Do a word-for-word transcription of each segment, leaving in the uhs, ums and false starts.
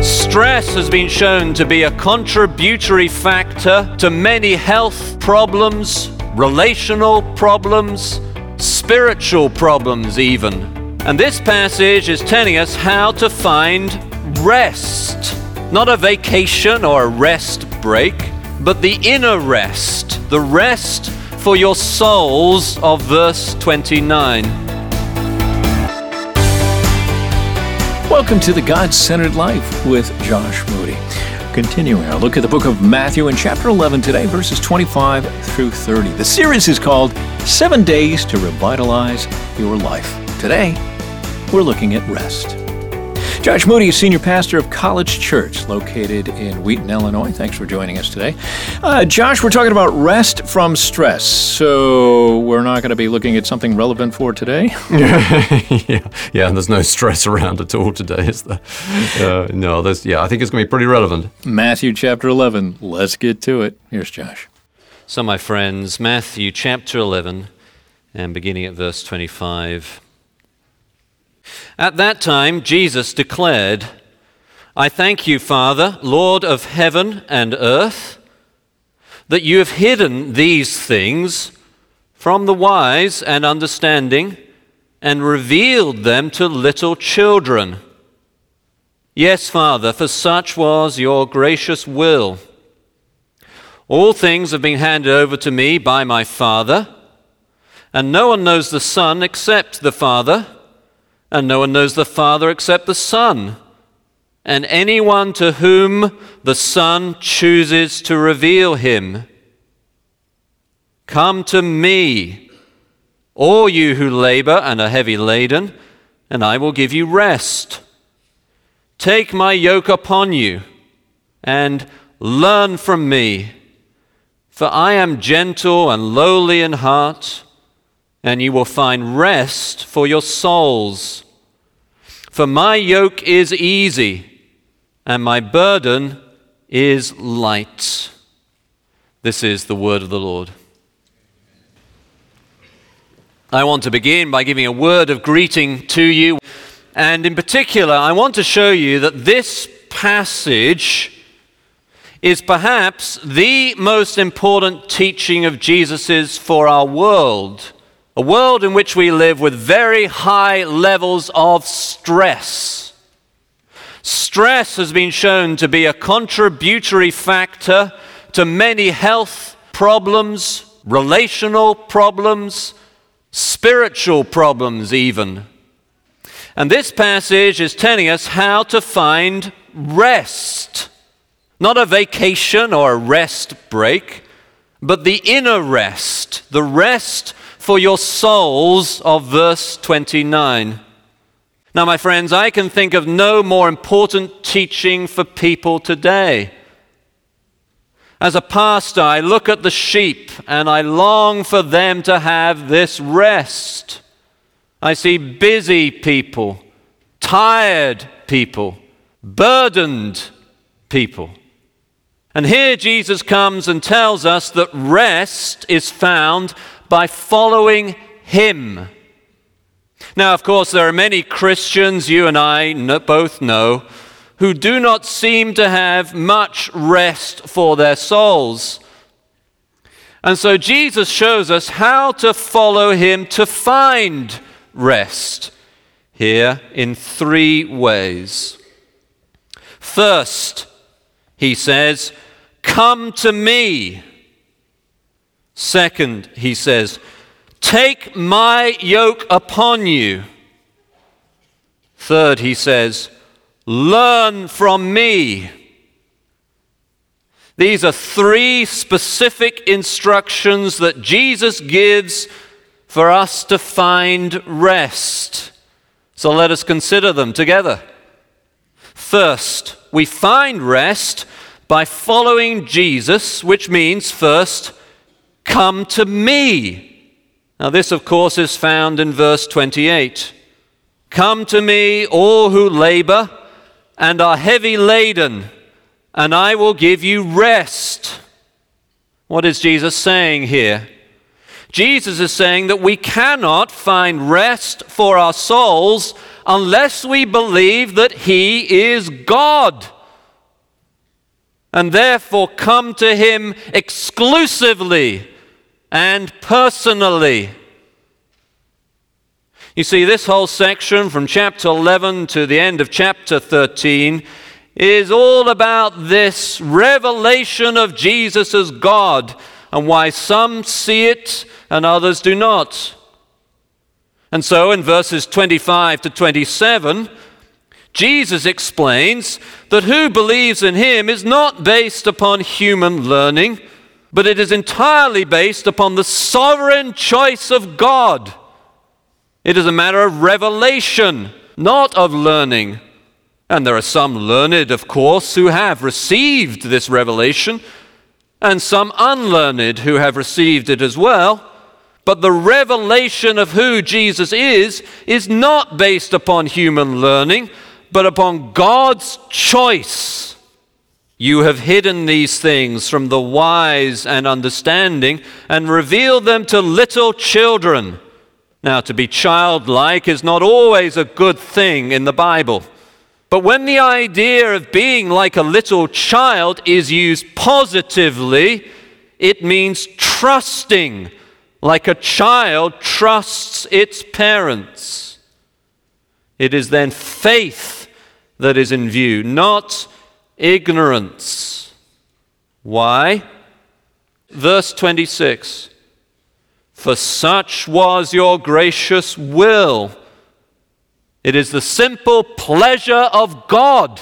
Stress has been shown to be a contributory factor to many health problems, relational problems, spiritual problems even. And this passage is telling us how to find rest. Not a vacation or a rest break, but the inner rest, the rest for your souls of verse twenty-nine. Welcome to the God-Centered Life with Josh Moody. Continuing our look at the book of Matthew in chapter eleven today, verses twenty-five through thirty. The series is called Seven Days to Revitalize Your Life. Today, we're looking at rest. Josh Moody is senior pastor of College Church, located in Wheaton, Illinois. Thanks for joining us today. Uh, Josh, we're talking about rest from stress, so we're not going to be looking at something relevant for today? yeah, yeah, and there's no stress around at all today, is there? Uh, no, there's, yeah, I think it's going to be pretty relevant. Matthew chapter eleven. Let's get to it. Here's Josh. So, my friends, Matthew chapter eleven, and beginning at verse twenty-five. At that time, Jesus declared, I thank you, Father, Lord of heaven and earth, that you have hidden these things from the wise and understanding and revealed them to little children. Yes, Father, for such was your gracious will. All things have been handed over to me by my Father, and no one knows the Son except the Father, and no one knows the Father except the Son, and anyone to whom the Son chooses to reveal him. Come to me, all you who labor and are heavy laden, and I will give you rest. Take my yoke upon you, and learn from me, for I am gentle and lowly in heart, and you will find rest for your souls. For my yoke is easy, and my burden is light. This is the word of the Lord. I want to begin by giving a word of greeting to you, and in particular, I want to show you that this passage is perhaps the most important teaching of Jesus's for our world. A world in which we live with very high levels of stress. Stress has been shown to be a contributory factor to many health problems, relational problems, spiritual problems even. And this passage is telling us how to find rest. Not a vacation or a rest break, but the inner rest, the rest for your souls of verse twenty-nine. Now, my friends, I can think of no more important teaching for people today. As a pastor, I look at the sheep and I long for them to have this rest. I see busy people, tired people, burdened people. And here Jesus comes and tells us that rest is found by following Him. Now, of course, there are many Christians, you and I both know, who do not seem to have much rest for their souls. And so Jesus shows us how to follow Him to find rest here in three ways. First, He says, come to me. Second, He says, take my yoke upon you. Third, He says, learn from me. These are three specific instructions that Jesus gives for us to find rest. So let us consider them together. First, we find rest by following Jesus, which means first, come to me. Now this, of course, is found in verse twenty-eight. Come to me, all who labor and are heavy laden, and I will give you rest. What is Jesus saying here? Jesus is saying that we cannot find rest for our souls unless we believe that he is God, and therefore come to him exclusively and personally. You see, this whole section from chapter eleven to the end of chapter thirteen is all about this revelation of Jesus as God and why some see it and others do not. And so in verses twenty-five to twenty-seven, Jesus explains that who believes in him is not based upon human learning, but it is entirely based upon the sovereign choice of God. It is a matter of revelation, not of learning. And there are some learned, of course, who have received this revelation, and some unlearned who have received it as well. But the revelation of who Jesus is is not based upon human learning, but upon God's choice. You have hidden these things from the wise and understanding and revealed them to little children. Now, to be childlike is not always a good thing in the Bible. But when the idea of being like a little child is used positively, it means trusting, like a child trusts its parents. It is then faith that is in view, not ignorance. Why? Verse twenty-six. For such was your gracious will. It is the simple pleasure of God.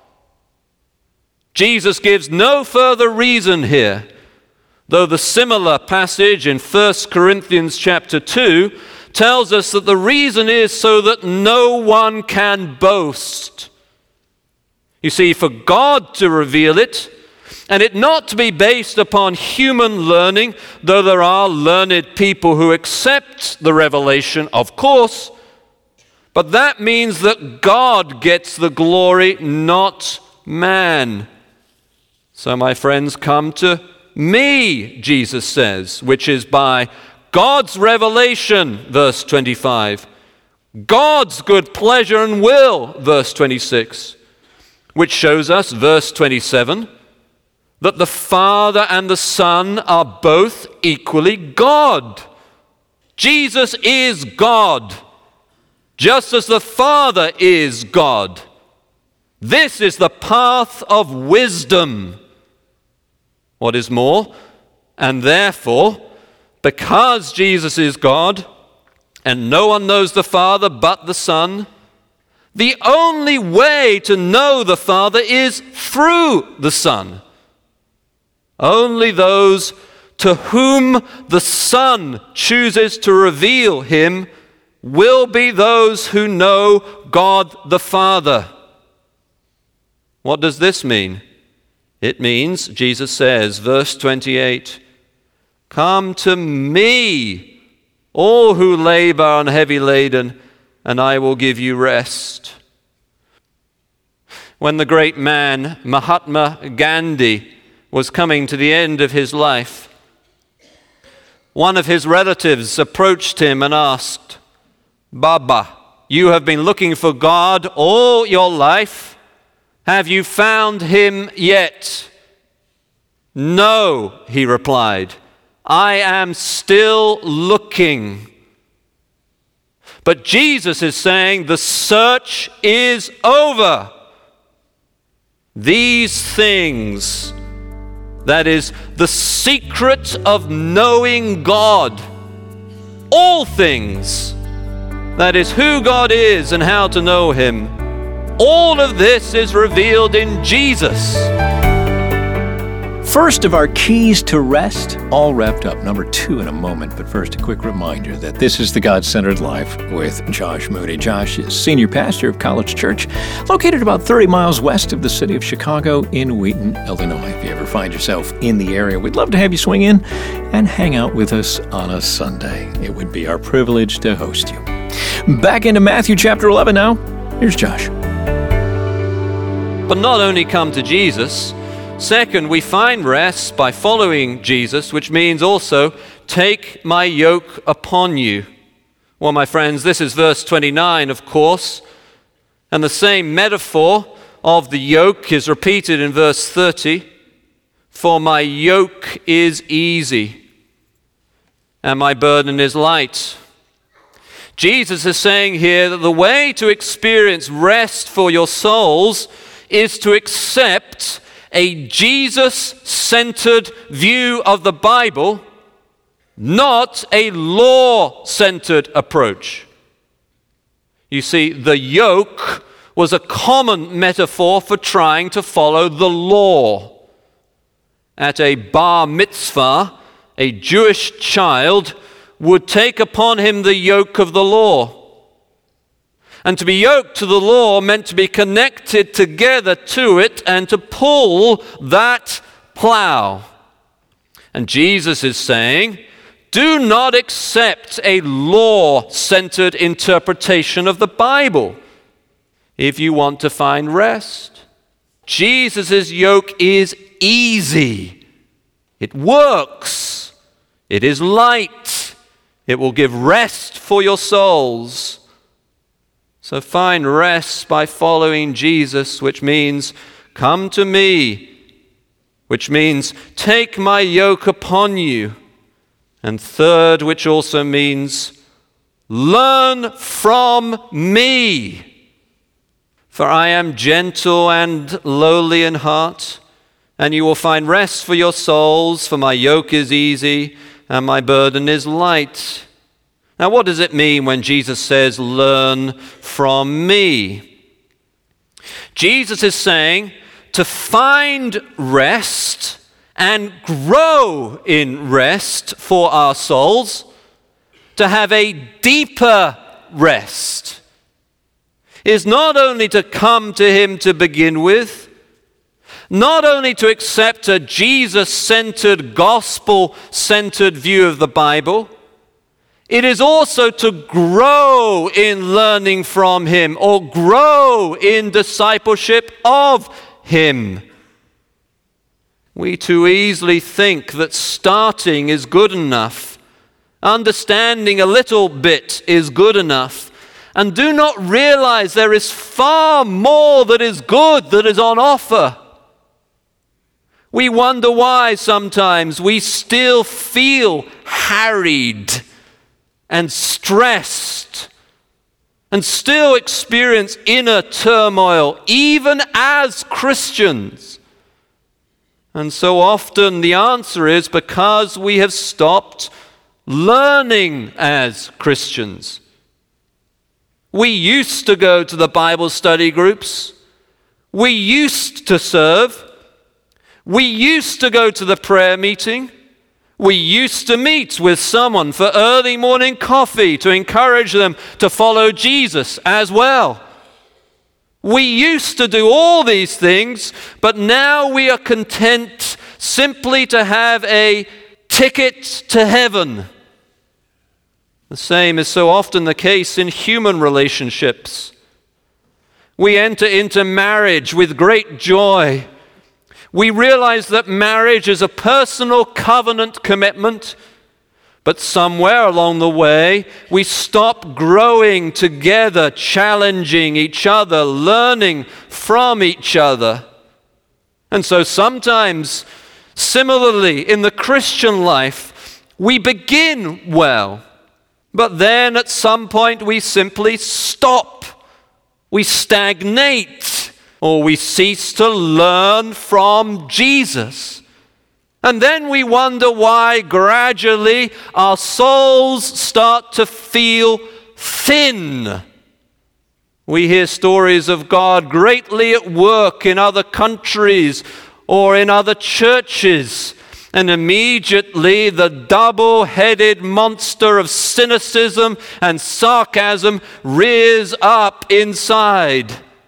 Jesus gives no further reason here, though the similar passage in First Corinthians chapter two tells us that the reason is so that no one can boast. You see, for God to reveal it, and it not to be based upon human learning, though there are learned people who accept the revelation, of course, but that means that God gets the glory, not man. So, my friends, come to me, Jesus says, which is by God's revelation, verse twenty-five, God's good pleasure and will, verse twenty-six, which shows us, verse twenty-seven, that the Father and the Son are both equally God. Jesus is God, just as the Father is God. This is the path of wisdom. What is more, and therefore, because Jesus is God, and no one knows the Father but the Son, the only way to know the Father is through the Son. Only those to whom the Son chooses to reveal him will be those who know God the Father. What does this mean? It means, Jesus says, verse twenty-eight, come to me, all who labor and heavy laden, and I will give you rest. When the great man Mahatma Gandhi was coming to the end of his life, one of his relatives approached him and asked, Baba, you have been looking for God all your life. Have you found him yet? No, he replied. I am still looking. But Jesus is saying the search is over. These things, that is, the secret of knowing God, all things, that is, who God is and how to know him, all of this is revealed in Jesus. First of our keys to rest, all wrapped up. Number two in a moment, but first a quick reminder that this is the God-Centered Life with Josh Moody. Josh is senior pastor of College Church, located about thirty miles west of the city of Chicago in Wheaton, Illinois. If you ever find yourself in the area, we'd love to have you swing in and hang out with us on a Sunday. It would be our privilege to host you. Back into Matthew chapter eleven now. Here's Josh. But not only come to Jesus, second, we find rest by following Jesus, which means also, take my yoke upon you. Well, my friends, this is verse twenty-nine, of course, And the same metaphor of the yoke is repeated in verse thirty. For my yoke is easy and my burden is light. Jesus is saying here that the way to experience rest for your souls is to accept a Jesus-centered view of the Bible, not a law-centered approach. You see, the yoke was a common metaphor for trying to follow the law. At a bar mitzvah, a Jewish child would take upon him the yoke of the law. And to be yoked to the law meant to be connected together to it and to pull that plow. And Jesus is saying, do not accept a law-centered interpretation of the Bible if you want to find rest. Jesus' yoke is easy. It works. It is light. It will give rest for your souls. So find rest by following Jesus, which means come to me, which means take my yoke upon you. And third, which also means learn from me. For I am gentle and lowly in heart, and you will find rest for your souls, for my yoke is easy and my burden is light. Now, what does it mean when Jesus says, learn from me? Jesus is saying to find rest and grow in rest for our souls, to have a deeper rest, is not only to come to him to begin with, not only to accept a Jesus-centered, gospel-centered view of the Bible, it is also to grow in learning from him or grow in discipleship of him. We too easily think that starting is good enough, understanding a little bit is good enough, and do not realize there is far more that is good that is on offer. We wonder why sometimes we still feel harried and stressed and still experience inner turmoil, even as Christians. And so often the answer is because we have stopped learning as Christians. We used to go to the Bible study groups. We used to serve. We used to go to the prayer meeting. We used to meet with someone for early morning coffee to encourage them to follow Jesus as well. We used to do all these things, but now we are content simply to have a ticket to heaven. The same is so often the case in human relationships. We enter into marriage with great joy. We realize that marriage is a personal covenant commitment, but somewhere along the way, we stop growing together, challenging each other, learning from each other. And so sometimes, similarly, in the Christian life, we begin well, but then at some point we simply stop. We stagnate, or we cease to learn from Jesus. And then we wonder why gradually our souls start to feel thin. We hear stories of God greatly at work in other countries or in other churches, and immediately the double-headed monster of cynicism and sarcasm rears up inside.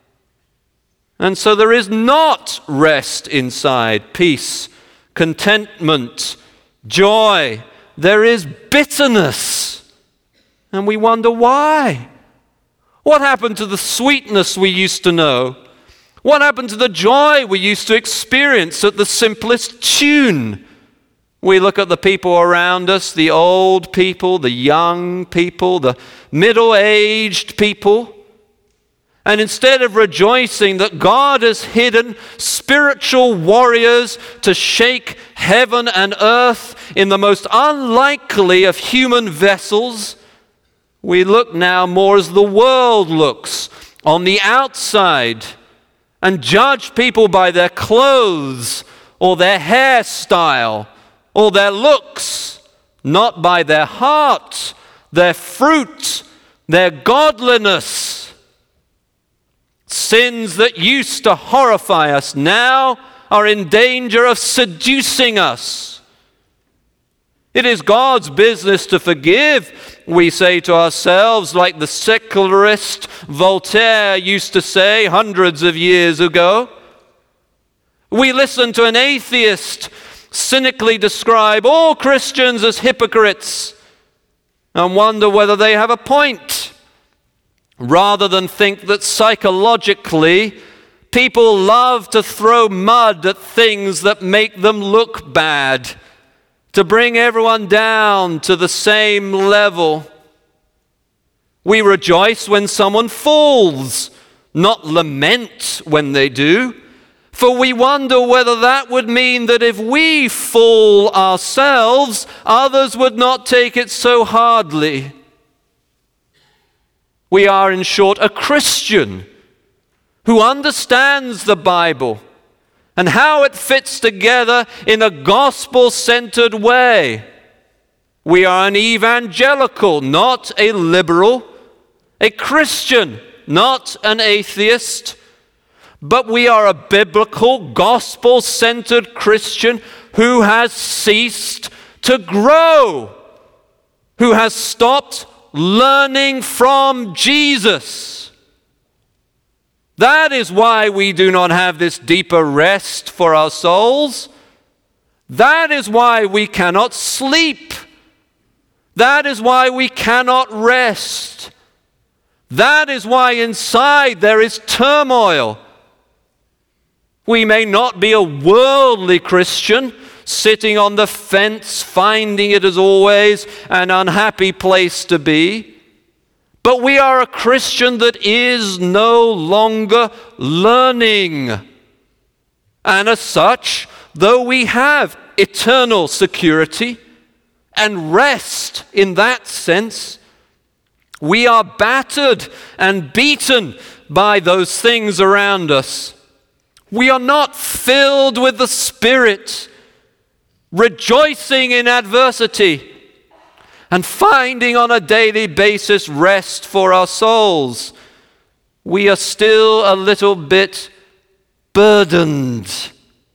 And so there is not rest inside, peace, contentment, joy. There is bitterness. And we wonder why. What happened to the sweetness we used to know? What happened to the joy we used to experience at the simplest tune? We look at the people around us, the old people, the young people, the middle-aged people, And instead of rejoicing that God has hidden spiritual warriors to shake heaven and earth in the most unlikely of human vessels, we look now more as the world looks, on the outside, and judge people by their clothes or their hairstyle or their looks, not by their heart, their fruit, their godliness. Sins that used to horrify us now are in danger of seducing us. It is God's business to forgive, we say to ourselves, like the secularist Voltaire used to say hundreds of years ago. We listen to an atheist cynically describe all Christians as hypocrites and wonder whether they have a point, rather than think that psychologically people love to throw mud at things that make them look bad, to bring everyone down to the same level. We rejoice when someone falls, not lament when they do, for we wonder whether that would mean that if we fall ourselves, others would not take it so hardly. We are, in short, a Christian who understands the Bible and how it fits together in a gospel-centered way. We are an evangelical, not a liberal, a Christian, not an atheist, but we are a biblical, gospel-centered Christian who has ceased to grow, who has stopped learning from Jesus. That is why we do not have this deeper rest for our souls. That is why we cannot sleep. That is why we cannot rest. That is why inside there is turmoil. We may not be a worldly Christian, sitting on the fence, finding it as always an unhappy place to be. But we are a Christian that is no longer learning. And as such, though we have eternal security and rest in that sense, we are battered and beaten by those things around us. We are not filled with the Spirit, rejoicing in adversity and finding on a daily basis rest for our souls. We are still a little bit burdened.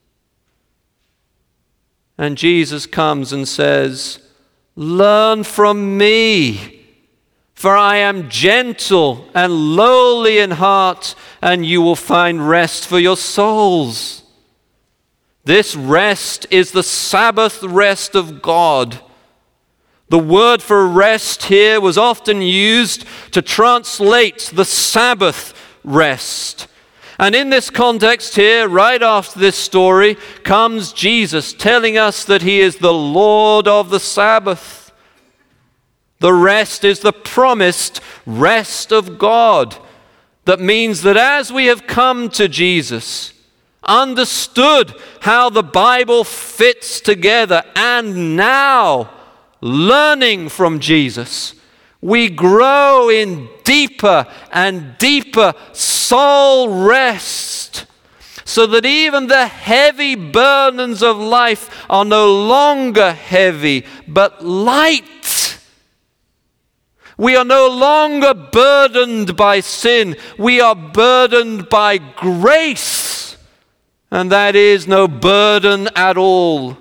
And Jesus comes and says, "Learn from me, for I am gentle and lowly in heart, and you will find rest for your souls." This rest is the Sabbath rest of God. The word for rest here was often used to translate the Sabbath rest. And in this context here, right after this story, comes Jesus telling us that he is the Lord of the Sabbath. The rest is the promised rest of God. That means that as we have come to Jesus, understood how the Bible fits together, and now learning from Jesus, we grow in deeper and deeper soul rest, so that even the heavy burdens of life are no longer heavy, but light. We are no longer burdened by sin. We are burdened by grace. And that is no burden at all.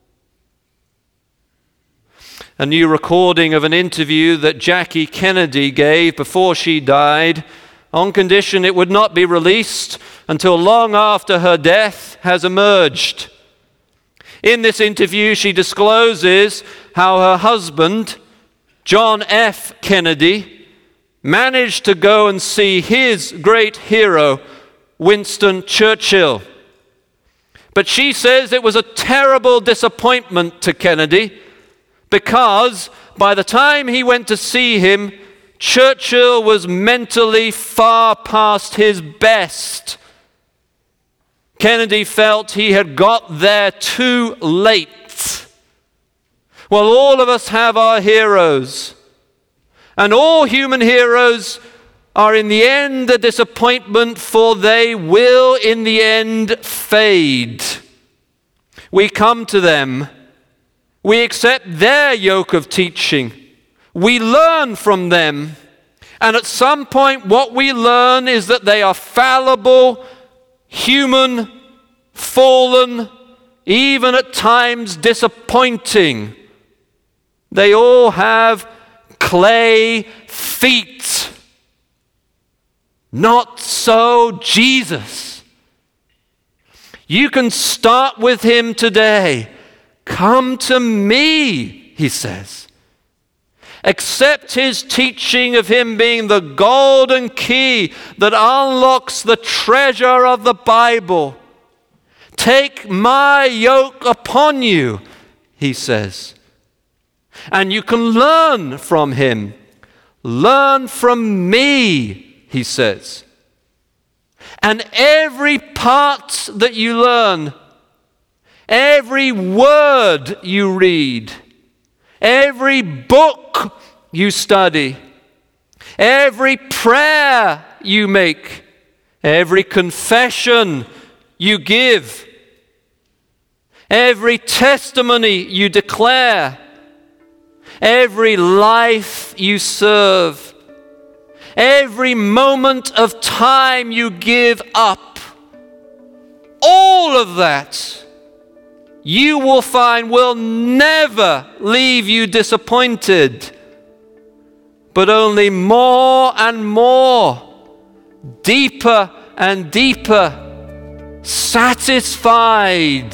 A new recording of an interview that Jackie Kennedy gave before she died, on condition it would not be released until long after her death, has emerged. In this interview, she discloses how her husband, John F. Kennedy, managed to go and see his great hero, Winston Churchill. But she says it was a terrible disappointment to Kennedy, because by the time he went to see him, Churchill was mentally far past his best. Kennedy felt he had got there too late. Well, all of us have our heroes. And all human heroes are in the end a disappointment, for they will in the end fade. We come to them. We accept their yoke of teaching. We learn from them. And at some point what we learn is that they are fallible, human, fallen, even at times disappointing. They all have clay feet. Not so Jesus. You can start with him today. Come to me, he says. Accept his teaching of him being the golden key that unlocks the treasure of the Bible. Take my yoke upon you, he says. And you can learn from him. Learn from me, he says. And every part that you learn, every word you read, every book you study, every prayer you make, every confession you give, every testimony you declare, every life you serve, every moment of time you give up, all of that you will find will never leave you disappointed, but only more and more, deeper and deeper, satisfied,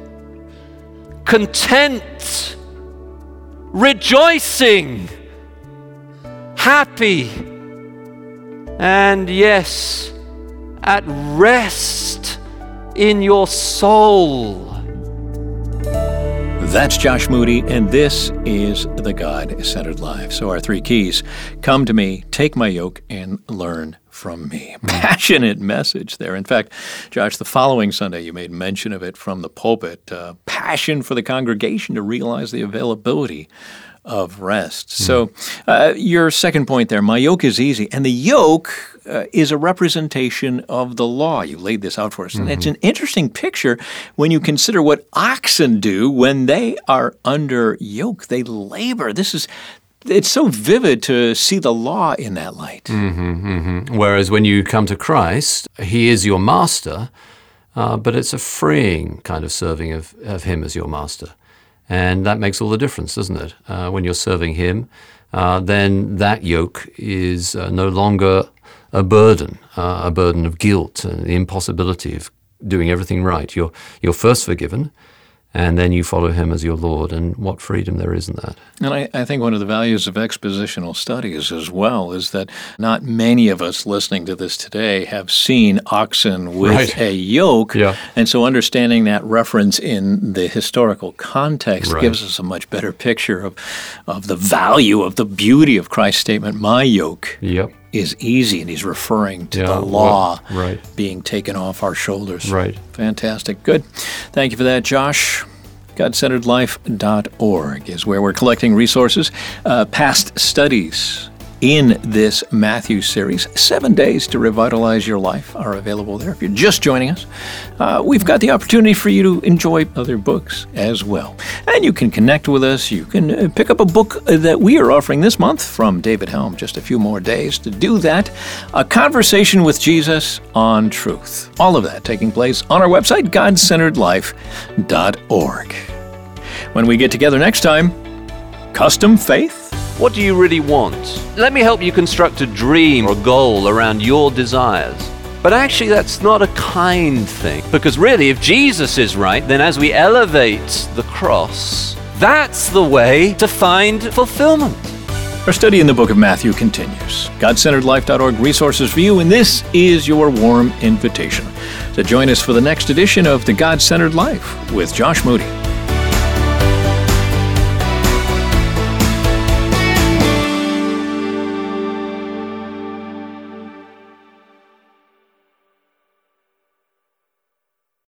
content, rejoicing, happy, and yes, at rest in your soul. That's Josh Moody, and this is The God-Centered Life. So our three keys: come to me, take my yoke, and learn from me. Passionate message there. In fact, Josh, the following Sunday you made mention of it from the pulpit. Uh, passion for the congregation to realize the availability of rest. Mm. So uh, your second point there, my yoke is easy. And the yoke uh, is a representation of the law. You laid this out for us. Mm-hmm. And it's an interesting picture when you consider what oxen do when they are under yoke. They labor. This is It's so vivid to see the law in that light. Mm-hmm, mm-hmm. Whereas when you come to Christ, he is your master, uh, but it's a freeing kind of serving of, of him as your master. And that makes all the difference, doesn't it? Uh, when you're serving him, uh, then that yoke is uh, no longer a burden, uh, a burden of guilt and the impossibility of doing everything right. You're, you're first forgiven, and then you follow him as your Lord, and what freedom there is in that. And I, I think one of the values of expositional studies as well is that not many of us listening to this today have seen oxen with right. a yoke, yeah. and so understanding that reference in the historical context right. gives us a much better picture of, of the value, of the beauty of Christ's statement, my yoke yep. is easy, and he's referring to yeah, the law well, right. being taken off our shoulders. Right. Fantastic. Good. Thank you for that, Josh. God Centered Life dot org is where we're collecting resources, uh, past studies in this Matthew series. Seven days to revitalize your life are available there. If you're just joining us, uh, we've got the opportunity for you to enjoy other books as well. And you can connect with us. You can uh, pick up a book that we are offering this month from David Helm. Just a few more days to do that. A Conversation with Jesus on Truth. All of that taking place on our website, God Centered Life dot org. When we get together next time, custom faith. What do you really want? Let me help you construct a dream or a goal around your desires. But actually, that's not a kind thing. Because really, if Jesus is right, then as we elevate the cross, that's the way to find fulfillment. Our study in the book of Matthew continues. God Centered Life dot org resources for you, and this is your warm invitation to join us for the next edition of The God-Centered Life with Josh Moody.